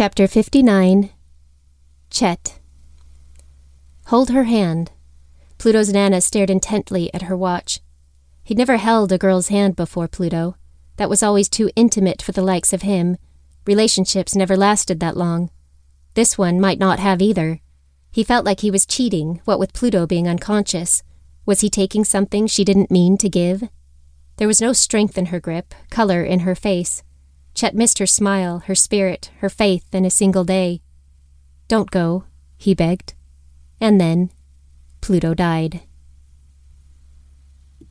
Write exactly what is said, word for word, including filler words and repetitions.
Chapter fifty-nine. Chet. Hold her hand. Pluto's Nana stared intently at her watch. He'd never held a girl's hand before, Pluto. That was always too intimate for the likes of him. Relationships never lasted that long. This one might not have either. He felt like he was cheating, what with Pluto being unconscious. Was he taking something she didn't mean to give? There was no strength in her grip, color in her face. Chet missed her smile, her spirit, her faith in a single day. "Don't go," he begged. And then, Pluto died.